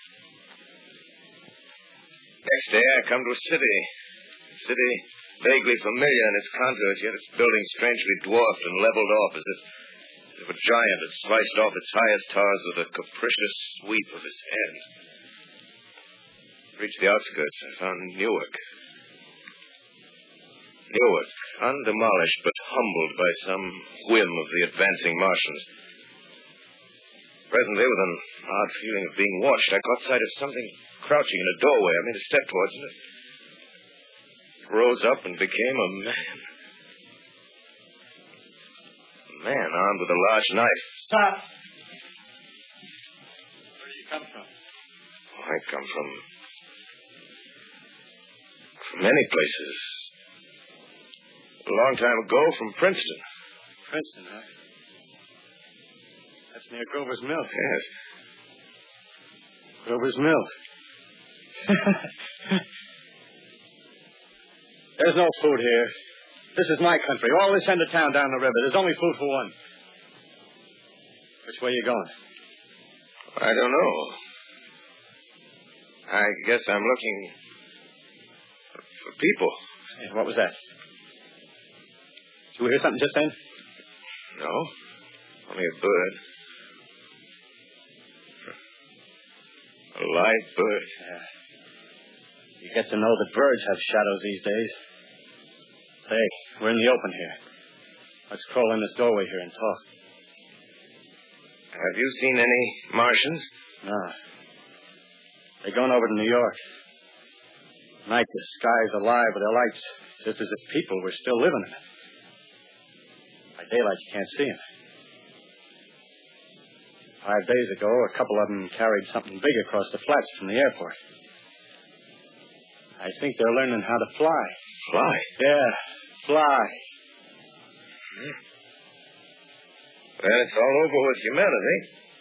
Next day, I come to a city. A city vaguely familiar in its contours, yet its buildings strangely dwarfed and leveled off as if, as if a giant had sliced off its highest towers with a capricious sweep of his hand. Reached the outskirts, I found Newark. Newark, undemolished but humbled by some whim of the advancing Martians. Presently, with an odd feeling of being watched, I caught sight of something crouching in a doorway. I made a step towards it. It rose up and became a man. A man armed with a large knife. Stop! Where do you come from? Oh, I come from... from many places. A long time ago, from Princeton. Princeton, huh? That's near Grover's Mill. Yes. Grover's Mill. There's no food here. This is my country. All this end of town down the river. There's only food for one. Which way are you going? I don't know. I guess I'm looking for, for people. Hey, what was that? Did you hear something just then? No. Only a bird. A live bird. Yeah. You get to know that birds have shadows these days. Hey, we're in the open here. Let's crawl in this doorway here and talk. Have you seen any Martians? No. They're going over to New York. Night, the sky's alive with their lights, just as if people were still living in it. By daylight, you can't see them. Five days ago, a couple of them carried something big across the flats from the airport. I think they're learning how to fly. Fly? Yeah, fly. Hmm. Well, it's all over with humanity.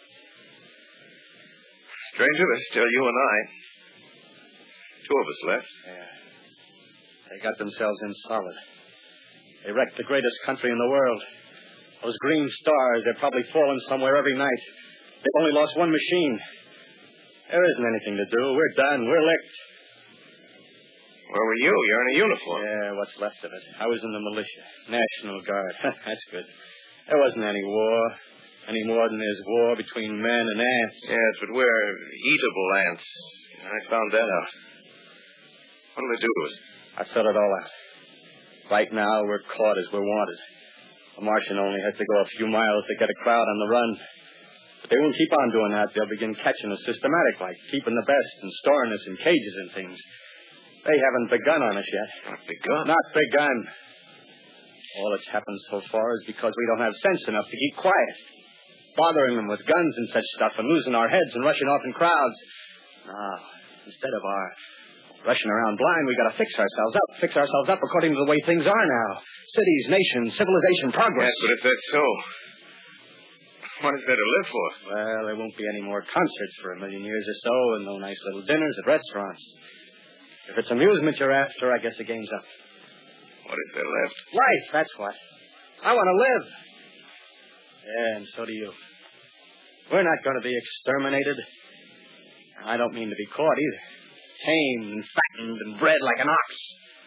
Stranger, there's still you and I. Two of us left. Yeah. They got themselves in solid. They wrecked the greatest country in the world. Those green stars, they're probably falling somewhere every night. They've only lost one machine. There isn't anything to do. We're done. We're licked. Where were you? You're in a uniform. Yeah, what's left of it. I was in the militia. National Guard. That's good. There wasn't any war. Any more than there's war between men and ants. Yes, but we're eatable ants. I found that out. What'll they do to us? I thought it all out. Right now, we're caught as we're wanted. A Martian only has to go a few miles to get a crowd on the run. But they won't keep on doing that. They'll begin catching us systematic, like keeping the best and storing us in cages and things. They haven't begun on us yet. Not begun? Not begun. All that's happened so far is because we don't have sense enough to keep quiet. Bothering them with guns and such stuff and losing our heads and rushing off in crowds. Now, instead of our rushing around blind, we got to fix ourselves up. Fix ourselves up according to the way things are now. Cities, nations, civilization, progress. Yes, but if that's so, what is there to live for? Well, there won't be any more concerts for a million years or so and no nice little dinners at restaurants. If it's amusement you're after, I guess the game's up. What is there left? Life, that's what. I want to live. Yeah, and so do you. We're not going to be exterminated. I don't mean to be caught either. Tamed and fattened and bred like an ox.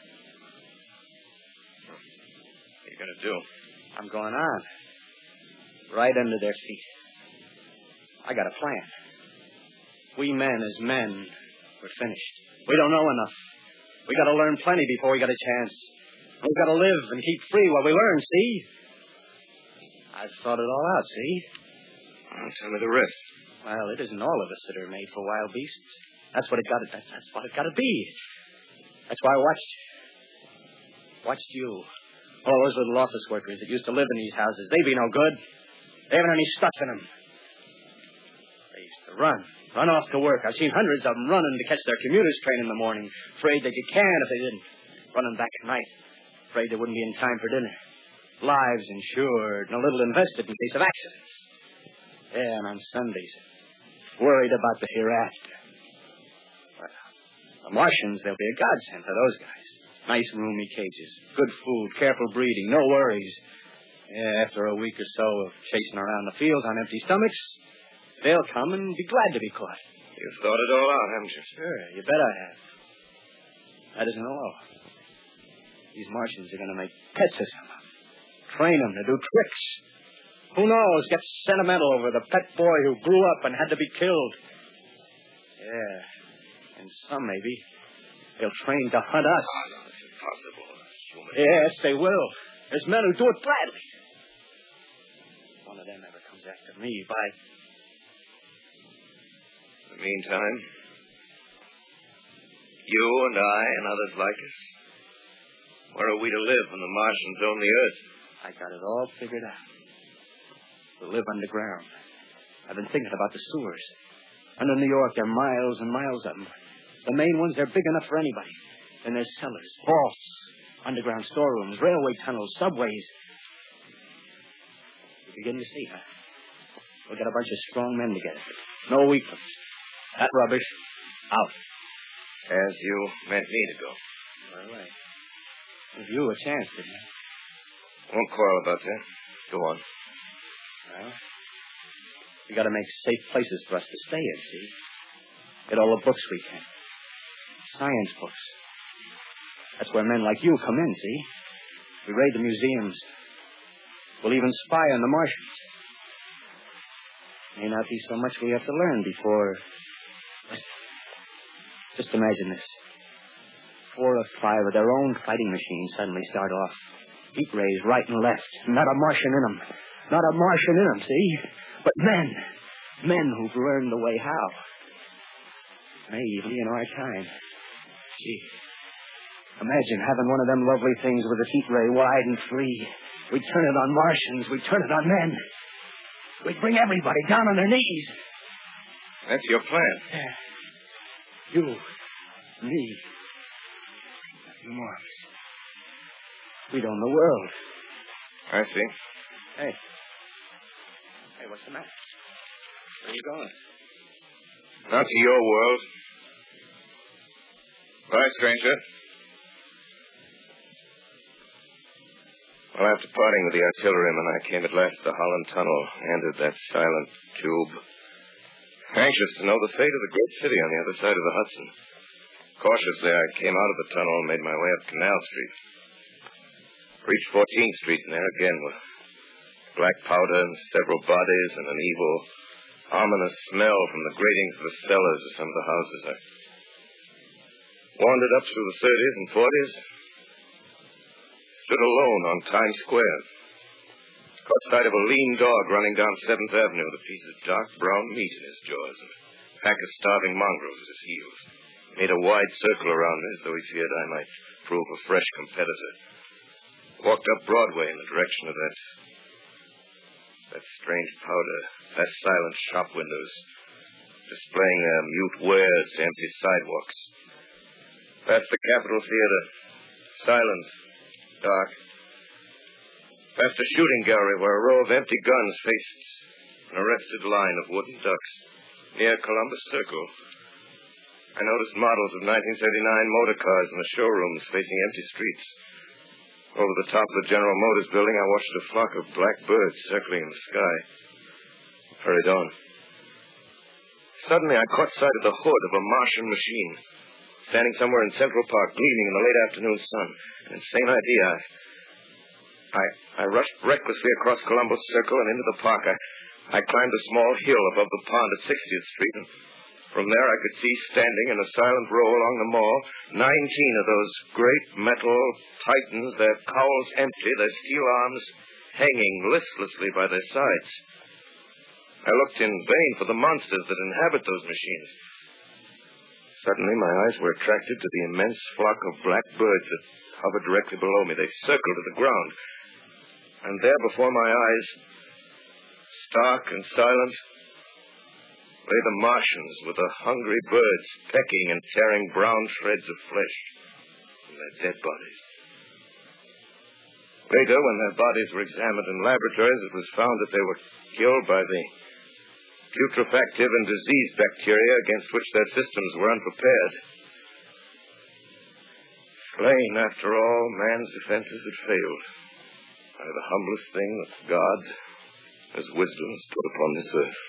What are you going to do? I'm going on. Right under their feet. I got a plan. We men as men, we're finished. We don't know enough. We got to learn plenty before we got a chance. We've got to live and keep free while we learn, see? I've thought it all out, see? Well, tell me the rest. Well, it isn't all of us that are made for wild beasts. That's what it got. That's, that's what it got to be. That's why I watched. Watched you. All those little office workers that used to live in these houses. They be no good. They haven't any stuff in them. They used to run. Run off to work. I've seen hundreds of them running to catch their commuter's train in the morning. Afraid they'd get canned if they didn't. Running back at night. Afraid they wouldn't be in time for dinner. Lives insured and a little invested in case of accidents. Yeah, and on Sundays, worried about the hereafter. Well, the Martians, they'll be a godsend to those guys. Nice roomy cages, good food, careful breeding, no worries. Yeah, after a week or so of chasing around the fields on empty stomachs, they'll come and be glad to be caught. You've thought it all out, haven't you? Sure, you bet I have. That isn't all. These Martians are going to make pets of some of them. Train them to do tricks. Who knows? Get sentimental over the pet boy who grew up and had to be killed. Yeah. And some, maybe, they'll train to hunt us. Oh, no, it's impossible. Human yes, they will. There's men who do it gladly. If one of them ever comes after me, by... In the meantime, you and I and others like us, where are we to live when the Martians own the Earth? I got it all figured out. We'll live underground. I've been thinking about the sewers. Under New York, there are miles and miles of them. The main ones, they're big enough for anybody. And there's cellars, vaults, underground storerooms, railway tunnels, subways. Begin to see, huh? We'll get a bunch of strong men together. No weaklings. That rubbish, out. As you meant me to go. All right. Give you a chance, didn't I? Won't quarrel about that. Go on. Well, we got to make safe places for us to stay in, see? Get all the books we can. Science books. That's where men like you come in, see? We raid the museums. We'll even spy on the Martians. May not be so much we have to learn before... Just imagine this. Four or five of their own fighting machines suddenly start off. Heat rays right and left. Not a Martian in them. Not a Martian in them, see? But men. Men who've learned the way how. Maybe in our time. Gee. Imagine having one of them lovely things with a heat ray wide and free. We'd turn it on Martians. We'd turn it on men. We'd bring everybody down on their knees. That's your plan. Yeah. You, me, a few more of us. We'd own the world. I see. Hey. Hey, what's the matter? Where are you going? Not to your world. Bye, stranger. Well, after parting with the artilleryman, I came at last to the Holland Tunnel, entered that silent tube. Anxious to know the fate of the great city on the other side of the Hudson. Cautiously, I came out of the tunnel and made my way up Canal Street. Reached fourteenth Street, and there again were black powder and several bodies and an evil, ominous smell from the gratings of the cellars of some of the houses. I wandered up through the thirties and forties, stood alone on Times Square. Caught sight of a lean dog running down seventh Avenue with a piece of dark brown meat in his jaws and a pack of starving mongrels at his heels. Made a wide circle around me as though he feared I might prove a fresh competitor. Walked up Broadway in the direction of that that strange powder, past silent shop windows, displaying their mute wares to empty sidewalks. Past the Capitol Theater, silent, dark. Past a shooting gallery where a row of empty guns faced an arrested line of wooden ducks. Near Columbus Circle, I noticed models of nineteen thirty-nine motor cars in the showrooms facing empty streets. Over the top of the General Motors building, I watched a flock of black birds circling in the sky. Hurried on. Suddenly, I caught sight of the hood of a Martian machine, standing somewhere in Central Park, gleaming in the late afternoon sun. An insane idea. I, I, I rushed recklessly across Columbus Circle and into the park. I, I climbed a small hill above the pond at sixtieth Street, and from there I could see standing in a silent row along the mall nineteen of those great metal titans, their cowls empty, their steel arms hanging listlessly by their sides. I looked in vain for the monsters that inhabit those machines. Suddenly my eyes were attracted to the immense flock of black birds that hovered directly below me. They circled to the ground. And there before my eyes, stark and silent, lay the Martians with the hungry birds pecking and tearing brown shreds of flesh from their dead bodies. Later, when their bodies were examined in laboratories, it was found that they were killed by the putrefactive and diseased bacteria against which their systems were unprepared. Slain, after all, man's defenses had failed by the humblest thing that God, as wisdom, has put upon this earth.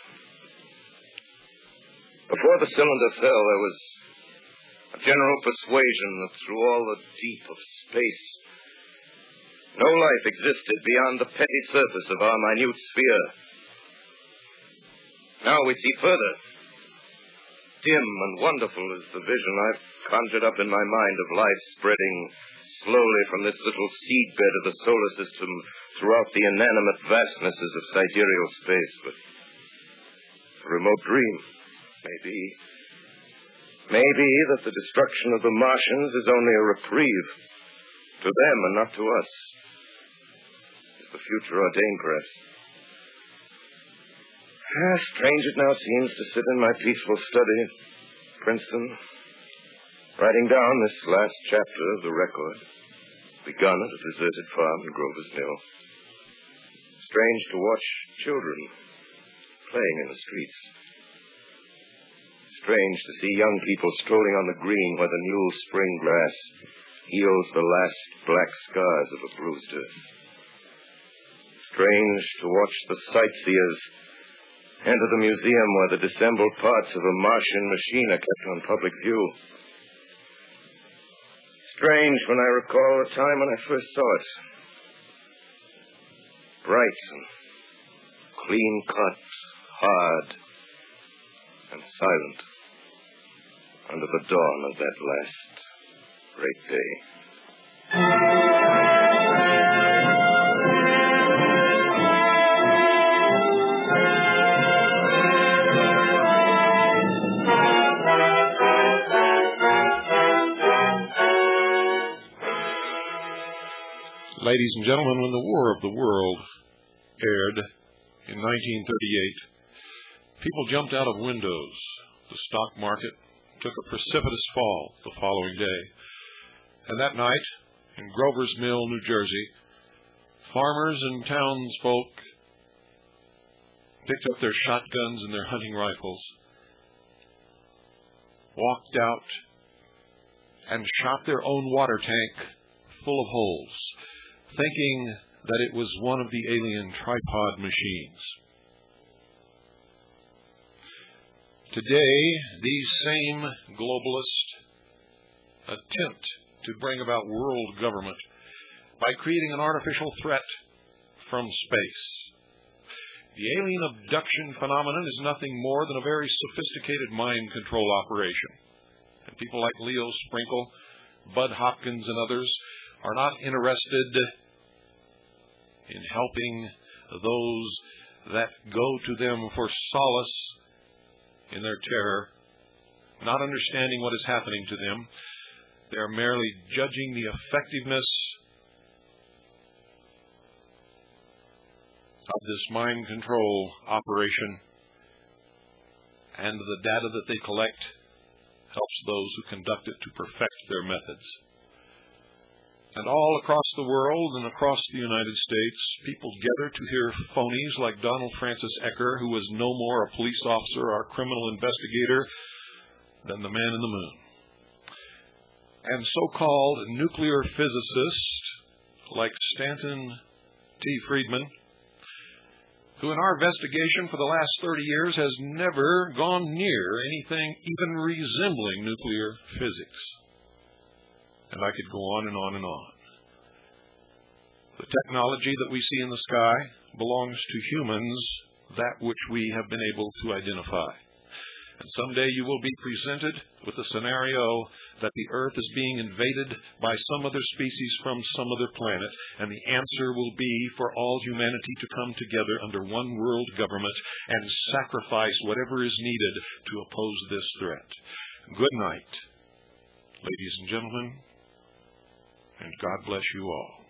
Before the cylinder fell, there was a general persuasion that through all the deep of space, no life existed beyond the petty surface of our minute sphere. Now we see further. Dim and wonderful is the vision I've conjured up in my mind of life spreading slowly from this little seedbed of the solar system throughout the inanimate vastnesses of sidereal space. But a remote dream, maybe. Maybe that the destruction of the Martians is only a reprieve to them and not to us. Is the future ordained, perhaps? Ah, strange it now seems to sit in my peaceful study, Princeton, writing down this last chapter of the record, begun at a deserted farm in Grover's Mill. Strange to watch children playing in the streets. Strange to see young people strolling on the green where the new spring grass heals the last black scars of a bruised earth. Strange to watch the sightseers enter the museum where the dissembled parts of a Martian machine are kept on public view. Strange when I recall the time when I first saw it. Bright and clean cut, hard and silent under the dawn of that last great day. Ladies and gentlemen, when the War of the World aired in nineteen thirty-eight, people jumped out of windows. The stock market took a precipitous fall the following day. And that night, in Grover's Mill, New Jersey, farmers and townsfolk picked up their shotguns and their hunting rifles, walked out, and shot their own water tank full of holes, thinking that it was one of the alien tripod machines. Today, these same globalists attempt to bring about world government by creating an artificial threat from space. The alien abduction phenomenon is nothing more than a very sophisticated mind control operation. And people like Leo Sprinkle, Bud Hopkins, and others are not interested in helping those that go to them for solace in their terror, not understanding what is happening to them. They are merely judging the effectiveness of this mind control operation, and the data that they collect helps those who conduct it to perfect their methods. And all across the world and across the United States, people gather to hear phonies like Donald Francis Ecker, who was no more a police officer or a criminal investigator than the man in the moon. And so-called nuclear physicists like Stanton T. Friedman, who in our investigation for the last thirty years has never gone near anything even resembling nuclear physics. And I could go on and on and on. The technology that we see in the sky belongs to humans, that which we have been able to identify. And someday you will be presented with a scenario that the Earth is being invaded by some other species from some other planet, and the answer will be for all humanity to come together under one world government and sacrifice whatever is needed to oppose this threat. Good night, ladies and gentlemen, and God bless you all.